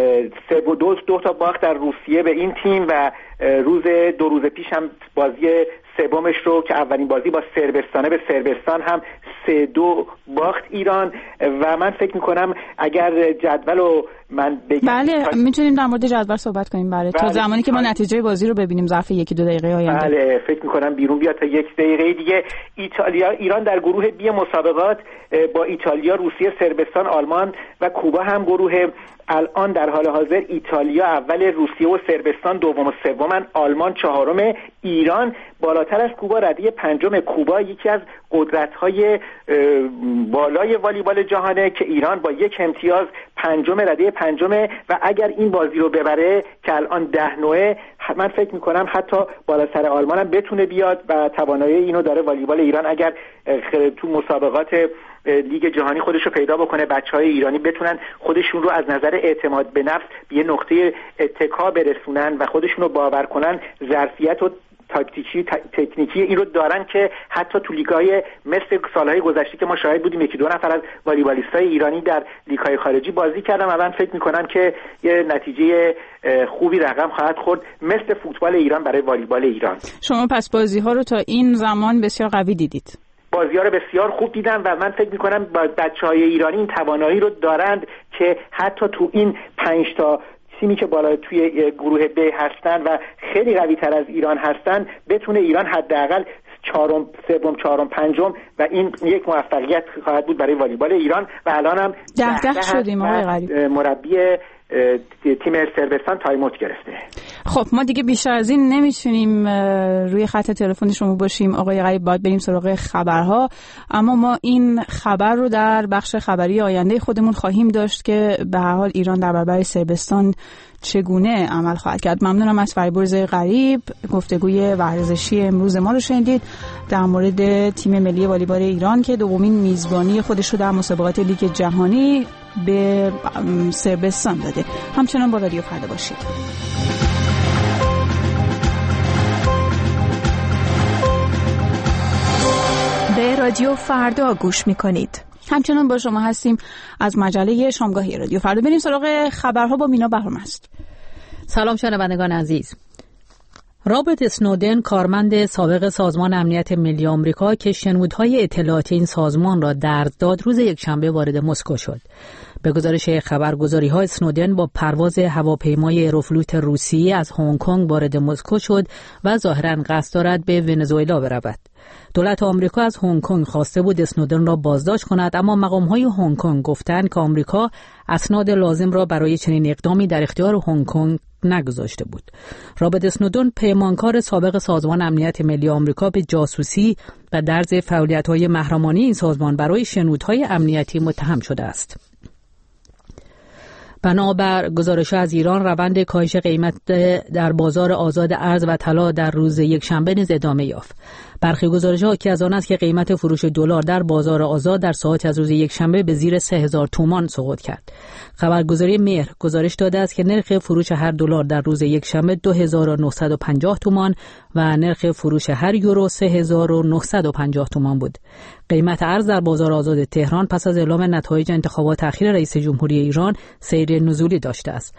2 تا باخت در روسیه به این تیم و 2 روز پیش هم بازی سومش رو که اولین بازی با صربستانه به صربستان هم 3-2 باخت ایران و من فکر میکنم اگر جدول رو من بگم بله میتونیم در مورد جدول صحبت کنیم. بله تا زمانی که ما نتیجه بازی رو ببینیم ظرف 1-2 دقیقه آینده. بله فکر میکنم بیرون بیاد تا 1 دقیقه دیگه. ایران در گروه بی مسابقات با ایتالیا، روسیه، صربستان، آلمان و کوبا هم گروه. الان در حال حاضر ایتالیا اول، روسیه و صربستان دوم و سومن، آلمان چهارم، ایران بالاتر از کوبا رده پنجم. کوبا یکی از قدرت‌های بالای والیبال جهانه که ایران با 1 امتیاز پنجم رده پنجمه و اگر این بازی رو ببره که الان 10-9 من فکر میکنم حتی بالا سر آلمان هم بتونه بیاد و توانایی اینو داره والیبال ایران اگر تو مسابقات لیگ جهانی خودشو پیدا بکنه، بچهای ایرانی بتونن خودشون رو از نظر اعتماد به نفس به یه نقطه اتکا برسونن و خودشون رو باور کنن، ظرفیت و تکنیکی این رو دارن که حتی تو لیگ‌های مثل سالهای گذشته که ما شاهد بودیم یکی دو نفر از والیبالیستای ایرانی در لیگ‌های خارجی بازی کردن و من فکر می‌کنم که یه نتیجه خوبی رقم خواهد خورد مثل فوتبال ایران برای والیبال ایران. شما پس بازی‌ها رو تا این زمان بسیار قوی دیدید؟ بازی‌ها رو بسیار خوب دیدم و من فکر می‌کنم بچه‌های ایرانی این توانایی رو دارند که حتی تو این 5 تا تیمی که بالا توی گروه ب هستن و خیلی قوی تر از ایران هستن بتونه ایران حداقل چهارم، سوم، چهارم، پنجم و این یک موفقیت خواهد بود برای والیبال ایران و الان هم 10 شدیم آقای غریب. مربی تیم صربستان تایموت گرفته. خب ما دیگه بیشتر از این نمیتونیم روی خط تلفن شما باشیم آقای غریب، باید بریم سراغ خبرها، اما ما این خبر رو در بخش خبری آینده خودمون خواهیم داشت که به هر حال ایران در برابر صربستان چگونه عمل خواهد کرد. ممنونم از فریبرز غریب. گفتگوی ورزشی امروز ما رو شنیدید در مورد تیم ملی والیبال ایران که دومین میزبانی خودش رو در مسابقات لیگ جهانی به صربستان داده. همچنان با رادیو فردا باشید. به رادیو فردا گوش می‌کنید. همچنان با شما هستیم از مجله شامگاهی رادیو فردا. بریم سراغ خبرها با مینا بهرامست. سلام شنوندگان عزیز. رابرت اسنودن، کارمند سابق سازمان امنیت ملی آمریکا که شنودهای اطلاعاتی این سازمان را درز داد، روز یکشنبه وارد مسکو شد. به گزارش خبرگزاری‌ها اسنودن با پرواز هواپیمای ایروفلوت روسیه از هنگ کنگ وارد مسکو شد و ظاهراً قصد دارد به ونزوئلا برود. دولت آمریکا از هنگ کنگ خواسته بود اسنودن را بازداشت کند، اما مقام‌های هنگ کنگ گفتند که آمریکا اسناد لازم را برای چنین اقدامی در اختیار هنگ کنگ نگذاشته بود. رابرت اسنودن پیمانکار سابق سازمان امنیت ملی آمریکا به جاسوسی و درز فعالیت‌های محرمانه این سازمان برای شنودهای امنیتی متهم شده است. بنابر گزارش از ایران، روند کاهش قیمت در بازار آزاد ارز و طلا در روز یکشنبه نیز ادامه یافت. برخی گزارش‌ها حاکی از آن است که قیمت فروش دلار در بازار آزاد در ساعات از روز یکشنبه به زیر 3000 تومان سقوط کرد. خبرگزاری مهر گزارش داده است که نرخ فروش هر دلار در روز یکشنبه 2950 تومان و نرخ فروش هر یورو 3950 تومان بود. قیمت ارز در بازار آزاد تهران پس از اعلام نتایج انتخابات اخیر رئیس جمهوری ایران سیر نزولی داشته است.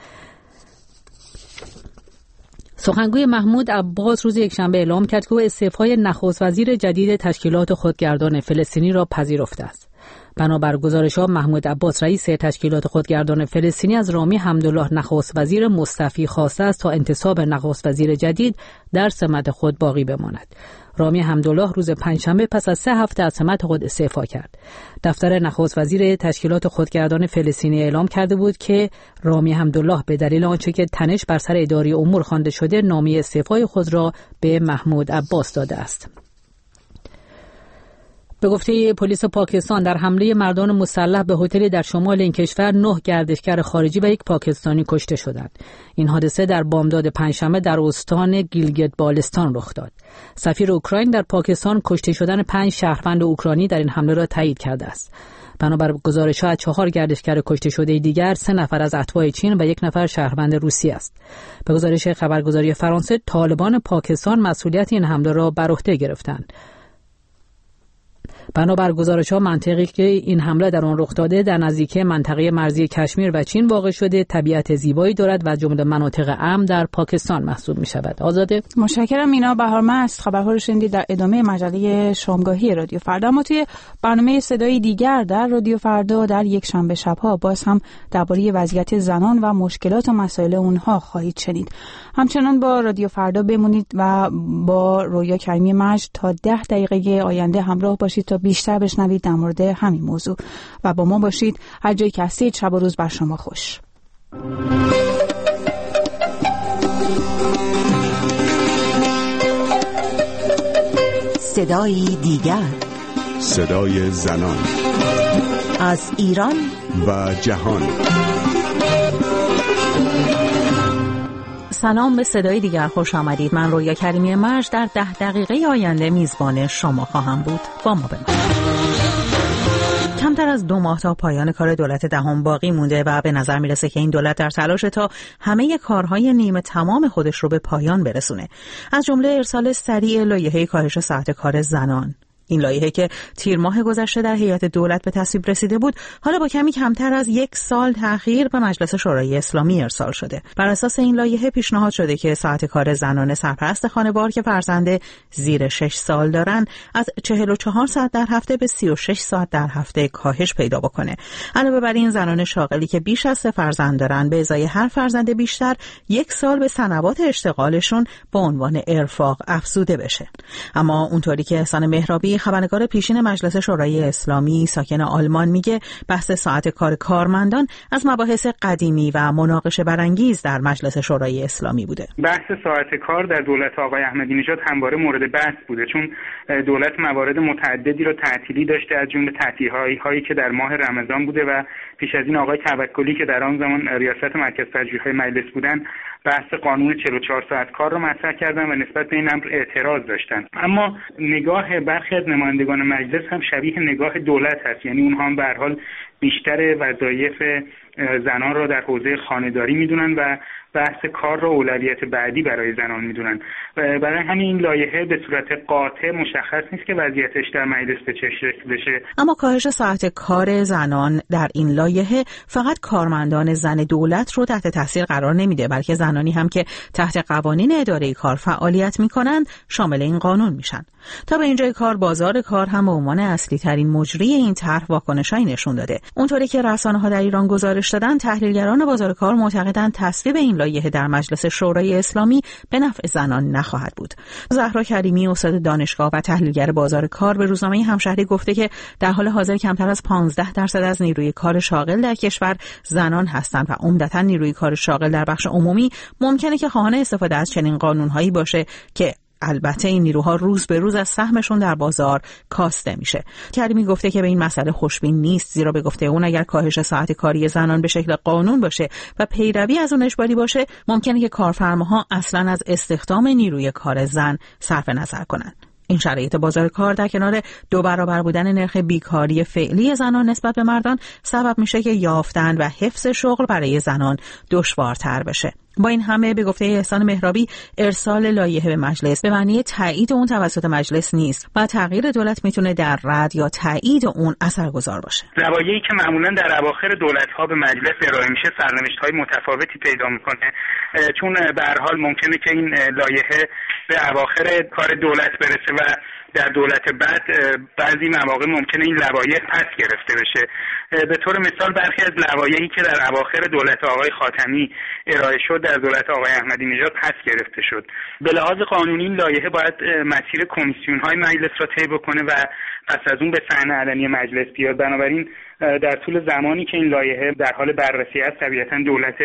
سخنگوی محمود عباس روز یکشنبه اعلام کرد که او استعفای نخست وزیر جدید تشکیلات خودگردان فلسطینی را پذیرفته است. بنابر گزارش‌ها محمود عباس رئیس تشکیلات خودگردان فلسطینی از رامی حمدالله نخست وزیر مستعفی خواسته است تا انتصاب نخست وزیر جدید در سمت خود باقی بماند. رامی حمدالله روز پنجشنبه پس از 3 هفته از سمت خود استعفا کرد. دفتر نخست وزیر تشکیلات خودگردان فلسطینی اعلام کرده بود که رامی حمدالله به دلیل آنچه که تنش بر سر اداره امور خوانده شده نامه استعفای خود را به محمود عباس داده است. به گفته پلیس پاکستان، در حمله مردان مسلح به هتلی در شمال این کشور 9 گردشگر خارجی و 1 پاکستانی کشته شدند. این حادثه در بامداد پنجشنبه در استان گیلگیت بالستان رخ داد. سفیر اوکراین در پاکستان کشته شدن 5 شهروند اوکراینی در این حمله را تایید کرده است. بنابر گزارش‌ها از 4 گردشگر کشته شده دیگر 3 نفر از اتباع چین و 1 نفر شهروند روسیه است. به گزارش خبرگزاری فرانسه، طالبان پاکستان مسئولیت این حمله را بر عهده گرفتند. بنابر گزارش‌ها منطقی که این حمله در آن رخ داده در نزدیکی منطقه مرزی کشمیر و چین واقع شده، طبیعت زیبایی دارد و جمله مناطق امن در پاکستان محسوب می‌شود. آزاده. متشکرم مینا بهرامست. خبرها رو شنیدید در ادامه مجله شامگاهی رادیو فردا. ما توی برنامه صدای دیگر در رادیو فردا در یک شنبه شب‌ها باز هم درباره وضعیت زنان و مشکلات و مسائل اونها خواهید شنید. همچنان با رادیو فردا بمونید و با رویا کریمی مجد تا 10 دقیقه آینده همراه باشید تا بیشتر بشنوید در مورد همین موضوع و با ما باشید. هر جایی که هستید شب و روز بر شما خوش. صدای دیگر، صدای زنان از ایران و جهان. سلام، به صدای دیگر خوش آمدید. من رویا کریمی مجد در 10 دقیقه آینده میزبان شما خواهم بود. با ما بمانید. کمتر از 2 ماه تا پایان کار دولت دهم باقی مونده و به نظر میرسه که این دولت در تلاش تا همه کارهای نیمه تمام خودش رو به پایان برسونه، از جمله ارسال سریع لایحه کاهش ساعت کار زنان. این لایحه که تیر ماه گذشته در هیئت دولت به تصویب رسیده بود، حالا با کمی کمتر از 1 سال تأخیر به مجلس شورای اسلامی ارسال شده. بر اساس این لایحه پیشنهاد شده که ساعت کار زنان سرپرست خانوار که فرزند زیر 6 سال دارن از 44 ساعت در هفته به 36 ساعت در هفته کاهش پیدا بکنه. علاوه بر این، زنان شاغلی که بیش از 3 فرزند دارن به ازای هر فرزند بیشتر 1 سال به سنوات اشتغالشون به عنوان ارفاق افزوده بشه. اما اونطوری که احسان مهرابی، خبرنگار پیشین مجلس شورای اسلامی ساکن آلمان، میگه، بحث ساعت کار کارمندان از مباحث قدیمی و مناقشه برانگیز در مجلس شورای اسلامی بوده. بحث ساعت کار در دولت آقای احمدی نژاد همواره مورد بحث بوده، چون دولت موارد متعددی رو تعطیلی داشته، از جمله تعطیلی‌هایی که در ماه رمضان بوده و پیش از این آقای توکلی که در آن زمان ریاست مرکز تشریح‌های مجلس بودن بحث قانون 44 ساعت کار رو مطرح کردن و نسبت به این امر اعتراض داشتن. اما نگاه برخی از نمایندگان مجلس هم شبیه نگاه دولت هست، یعنی اونها هم به هر حال بیشتر وظایف زنان را در حوزه خانه‌داری میدونن و بحث کار را اولویت بعدی برای زنان میدونن. برای همین این لایحه به صورت قاطع مشخص نیست که وضعیتش در مجلس به چه شکل بشه. اما کاهش ساعت کار زنان در این لایحه فقط کارمندان زن دولت رو تحت تاثیر قرار نمیده، بلکه زنانی هم که تحت قوانین اداره کار فعالیت میکنن شامل این قانون میشن. تا به اینجای کار بازار کار هم به عنوان اصلی ترین مجری این طرح واکنشایی نشون داده. اونطوری که رسانه‌ها در ایران گزارش دادن، تحلیلگران بازار کار معتقدند تصویب این لایحه در مجلس شورای اسلامی به نفع زنان نخواهد بود. زهرا کریمی، استاد دانشگاه و تحلیلگر بازار کار، به روزنامه همشهری گفته که در حال حاضر کمتر از 15% از نیروی کار شاغل در کشور زنان هستند و عمدتاً نیروی کار شاغل در بخش عمومی ممکنه که خواهان استفاده از چنین قانون‌هایی باشه که البته این نیروها روز به روز از سهمشون در بازار کاسته میشه. کریمی گفته که به این مسئله خوشبین نیست، زیرا به گفته اون اگر کاهش ساعت کاری زنان به شکل قانون باشه و پیروی از اون اجباری باشه، ممکنه که کارفرماها اصلاً از استخدام نیروی کار زن صرف نظر کنن. این شرایط بازار کار در کنار 2 برابر بودن نرخ بیکاری فعلی زنان نسبت به مردان سبب میشه که یافتن و حفظ شغل برای زنان دشوارتر بشه. با این همه به گفته احسان مهرابی، ارسال لایحه به مجلس به معنی تایید اون توسط مجلس نیست و تغییر دولت میتونه در رد یا تایید اون اثرگذار باشه. لوایحی که معمولا در اواخر دولت‌ها به مجلس ارائه میشه سرنوشت‌های متفاوتی پیدا میکنه، چون به هر حال ممکنه که این لایحه به اواخر کار دولت برسه و در دولت بعد بعضی مواقع ممکنه این لوایح پس گرفته بشه. به طور مثال برخی از لوایحی که در اواخر دولت آقای خاتمی ارائه شد در دولت آقای احمدی نژاد پس گرفته شد. به لحاظ قانونی این لایحه باید مسیر کمیسیون‌های مجلس را طی بکنه و پس از اون به صحنه علنی مجلس بیاد. بنابراین در طول زمانی که این لایحه در حال بررسی است، طبیعتاً دولت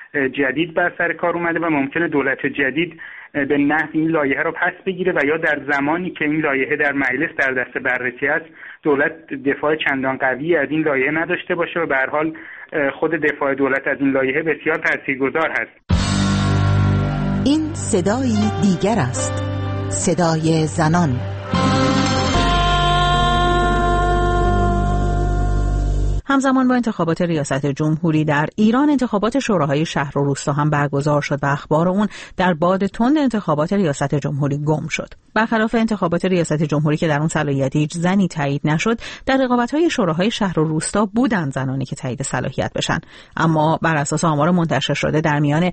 جدید بر سر کار اومده و ممکنه دولت جدید به نحو این لایحه رو پس بگیره و یا در زمانی که این لایحه در مجلس در دست بررسی است، دولت دفاع چندان قوی از این لایحه نداشته باشه و به هر حال خود دفاع دولت از این لایحه بسیار تاثیرگذار هست. این صدای دیگر است، صدای زنان. همزمان با انتخابات ریاست جمهوری در ایران، انتخابات شوراهای شهر و روستا هم برگزار شد و اخبار اون در باد تند انتخابات ریاست جمهوری گم شد. برخلاف انتخابات ریاست جمهوری که در اون صلاحیت هیچ زنی تایید نشد، در رقابت‌های شوراهای شهر و روستا بودن زنانی که تایید صلاحیت بشن. اما بر اساس آمار منتشر شده، در میان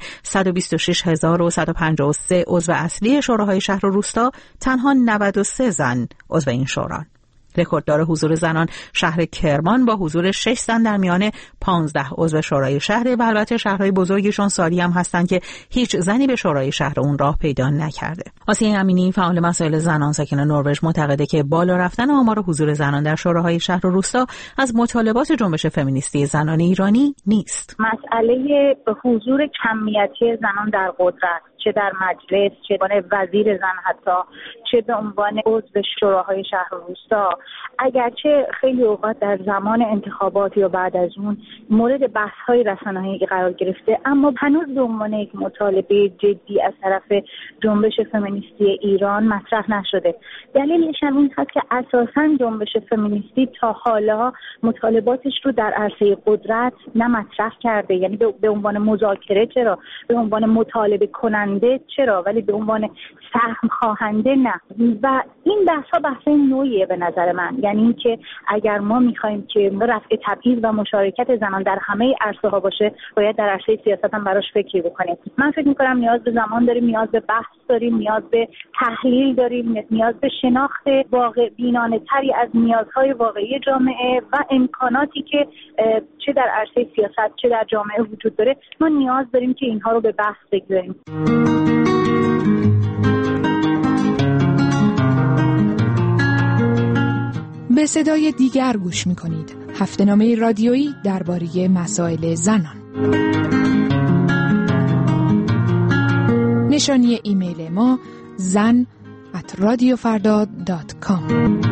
126153 عضو اصلی شوراهای شهر و روستا، تنها 93 زن عضو این شورا. رکورددار حضور زنان شهر کرمان با حضور 6 زن در میان 15 عضو شورای شهر و البته شهرهای بزرگشون ساری هم هستن که هیچ زنی به شورای شهر اون راه پیدا نکرده. آسیه امینی، فعال مسائل زنان ساکن نروژ، معتقده که بالا رفتن آمار حضور زنان در شوراهای شهر و روستا از مطالبات جنبش فمینیستی زنان ایرانی نیست. مسئله حضور کمیتی زنان در قدرت چه در مجلس، چه به عنوان وزیر زن حتی، چه به عنوان عضو شوراهای شهر و روستا، اگرچه خیلی اوقات در زمان انتخابات یا بعد از اون مورد بحث‌های رسانه‌ای قرار گرفته، اما هنوز به عنوان یک مطالبه جدی از طرف جنبش فمینیستی ایران مطرح نشده. دلیلش هم این هست که اساساً جنبش فمینیستی تا حالا مطالباتش رو در عرصه قدرت نه مطرح کرده، یعنی به عنوان مذاکره چرا، به عنوان مطالبه کننده چرا، ولی به عنوان سهم خواهنده نه. و این بحث‌ها بحث‌های نوعیه به نظر من، یعنی اینکه اگر ما می‌خوایم که رفع تبعیض و مشارکت زنان در همه عرصه‌ها باشه، باید در عرصه سیاست هم براش فکری بکنیم. من فکر می‌کنم نیاز به زمان داریم، نیاز به بحث داریم، نیاز به تحلیل داریم، نیاز به شناخت واقع بینانه‌تری از نیازهای واقعی جامعه و امکاناتی که چه در عرصه سیاست چه در جامعه وجود داره. ما نیاز داریم که اینها رو به بحث بگذاریم. به صدای دیگر گوش می‌کنید. هفته‌نامه رادیویی درباره مسائل زنان. نشانی ایمیل ما zan@radiofarda.com.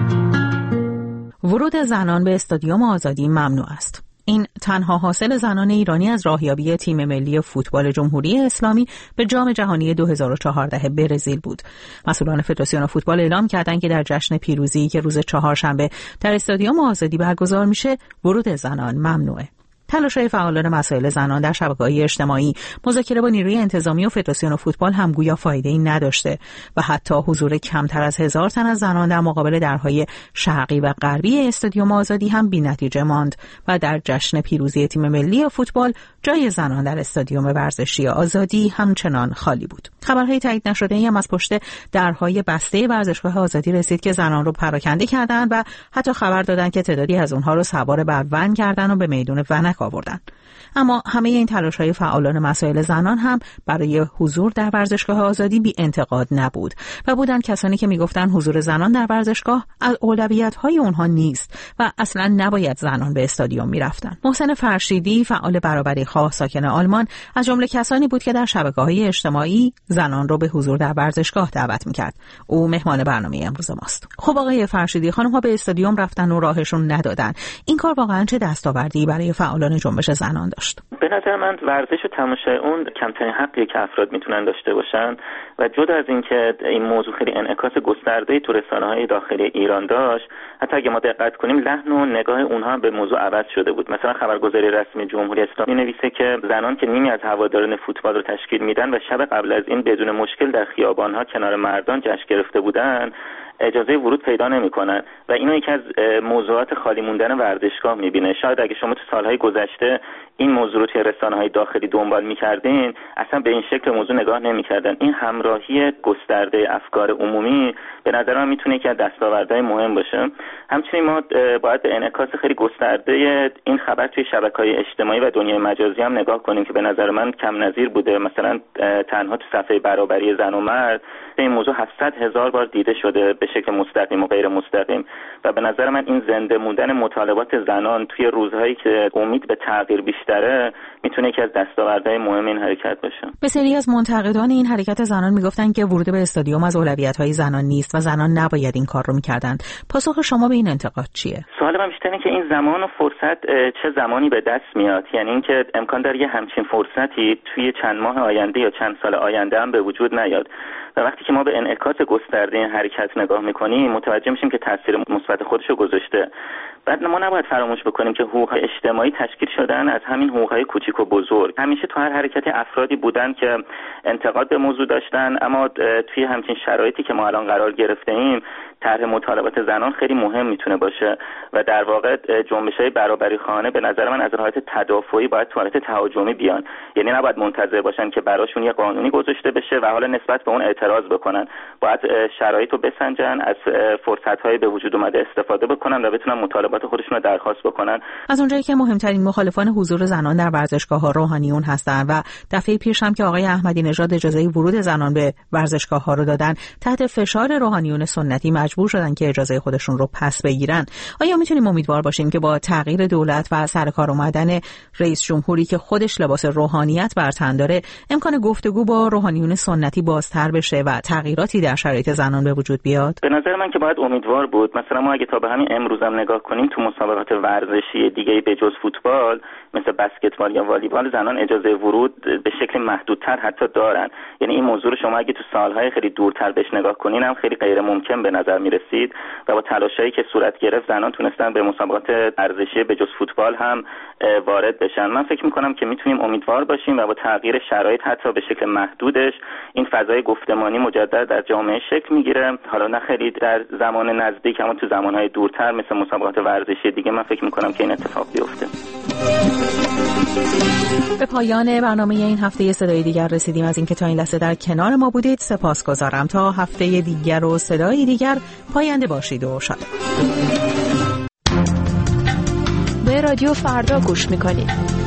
ورود زنان به استادیوم آزادی ممنوع است. این تنها حاصل زنان ایرانی از راهیابی تیم ملی فوتبال جمهوری اسلامی به جام جهانی 2014 برزیل بود. مسئولان فدراسیون فوتبال اعلام کردند که در جشن پیروزی که روز چهارشنبه در استادیوم آزادی برگزار میشه، ورود زنان ممنوعه. تلاش‌های فعالان مسائل زنان در شبکه‌های اجتماعی، مذاکره با نیروی انتظامی و فدراسیون فوتبال هم گویا فایده‌ای نداشته و حتی حضور کمتر از 1000 تن از زنان در مقابل درهای شرقی و غربی استادیوم آزادی هم بی‌نتیجه ماند و در جشن پیروزی تیم ملی فوتبال جای زنان در استادیوم ورزشی آزادی همچنان خالی بود. خبرهای تایید نشده‌ای هم از پشت درهای بسته ورزشگاه آزادی رسید که زنان رو پراکنده کردند و حتی خبر دادند که تعدادی از اونها رو سوار بر ون کردن و به میدون ونک آوردن. اما همه این تلاش‌های فعالان مسائل زنان هم برای حضور در ورزشگاه آزادی بی انتقاد نبود و بودند کسانی که میگفتند حضور زنان در ورزشگاه از اولویت‌های اونها نیست و اصلاً نباید زنان به استادیوم میرفتن. محسن فرشیدی، فعال برابری‌خواه ساکن آلمان، از جمله کسانی بود که در شبکه‌های اجتماعی زنان رو به حضور در ورزشگاه دعوت می‌کرد. او مهمان برنامه امروز ماست. خب آقای فرشیدی، خانم‌ها به استادیوم رفتن و راهشون ندادن. این کار واقعاً چه دستاوردی برای فعالان جنبش زنان داشت؟ به نظر من ورزش و تماشای اون کمترین حقیه که افراد میتونن داشته باشن و جدا از این که این موضوع خیلی انعکاس گسترده‌ای تو رسانه‌های داخلی ایران داشت، حتی اگه ما دقت کنیم لحن و نگاه اونها به موضوع عوض شده بود. مثلا خبرگزاری رسمی جمهوری اسلامی نویسه که زنان که نیمی از هواداران فوتبال رو تشکیل میدن و شب قبل از این بدون مشکل در خیابان‌ها کنار مردان جشن گرفته بودن، اجازه ورود پیدا نمی‌کنن و اینو یکی از موضوعات خالی موندن ورزشگاه می‌بینه. شاید اگه شما تو سال‌های گذشته این موضوع رو توی رسانه‌های داخلی دنبال می‌کردین، اصلا به این شکل موضوع نگاه نمی‌کردن. این همراهی گسترده افکار عمومی به نظر من میتونه که از دستاوردهای مهم باشه. همچنین ما باید به انعکاس خیلی گسترده این خبر توی شبکه‌های اجتماعی و دنیای مجازی هم نگاه کنیم که به نظر من کم نظیر بوده. مثلا تنها تو صفحه برابری زن و مرد این موضوع 700,000 بار دیده شده به شکل مستقیم و غیر مستقیم و به نظر من این زنده موندن مطالبات زنان توی روزهایی که امید به تغییر بیشتره میتونه یکی از دستاوردهای مهم این حرکت باشه. بسیاری از منتقدان این حرکت زنان میگفتن که ورود به استادیوم از اولویت‌های زنان نیست و زنان نباید این کار رو میکردند. پاسخ شما به این انتقاد چیه؟ سوال من بیشتر اینه که این زمان و فرصت چه زمانی به دست میاد، یعنی اینکه امکان داره یه همچین فرصتی توی چند ماه آینده یا چند سال آینده هم به وجود نیاد و وقتی که ما به انعکاس گسترده این حرکت نگاه میکنیم متوجه میشیم که تاثیر مثبت خودشو گذاشته. بعد ما نباید فراموش بکنیم که حقوق اجتماعی تشکیل شدن از همین حقوق‌های کوچیک و بزرگ. همیشه تو هر حرکتی افرادی بودن که انتقاد به موضوع داشتن، اما توی همچین شرایطی که ما الان قرار گرفته‌ایم طرح مطالبات زنان خیلی مهم میتونه باشه و در واقع جنبش‌های برابری‌خواهانه به نظر من از حالت تدافعی باید تو حالت تهاجمی بیان، یعنی نباید منتظر باشن که براشون یه قانونی گذاشته بشه و حالا نسبت به اون اعتراض بکنن. باید شرایط رو بسنجن، از فرصت‌های به وجود اومده استفاده بکنن و بتونن مطالبات خودشون رو درخواست بکنن. از اونجایی که مهمترین مخالفان حضور زنان در ورزشگاه‌ها روحانیون هستن و دفعه پیش هم که آقای احمدی نژاد اجازه ورود زنان به ورزشگاه‌ها رو دادن، تحت فشار روحانیون سنتی مجبور شدن که اجازه خودشون رو پس بگیرن. آیا میتونیم امیدوار باشیم که با تغییر دولت و سرکار اومدن رئیس جمهوری که خودش لباس روحانیت بر تن داره، امکان گفتگو با روحانیون سنتی بازتر بشه و تغییراتی در شرایط زنان به وجود بیاد؟ به نظر من که باید امیدوار بود. مثلا ما اگه تا به همین امروز هم نگاه کنیم، تو مسابقات ورزشی دیگه به جز فوتبال مثل بسکتبال یا والیبال زنان اجازه ورود به شکل محدودتر حتی دارن. یعنی این موضوع رو شما اگه تو سالهای خیلی دورتر بهش نگاه کنین هم خیلی غیر ممکن به نظر می رسید و با تلاشایی که صورت گرفت زنان تونستن به مسابقات ورزشی به جز فوتبال هم وارد بشن. من فکر می کنم که میتونیم امیدوار باشیم و با تغییر شرایط حتی به شکل محدودش این فضای گفتمانی مجدد در جامعه شکل میگیره. حالا نه خیلی در زمان نزدیک اما تو زمانهای دورتر مثل مسابقات ورزشی دیگه من فکر می کنم که این اتفاق بیفته. به پایان برنامه این هفته صدای دیگر رسیدیم. از اینکه تا این لحظه در کنار ما بودید سپاسگزارم. تا هفته دیگر و صدای دیگر پاینده باشید و شاد. به رادیو فردا گوش میکنید.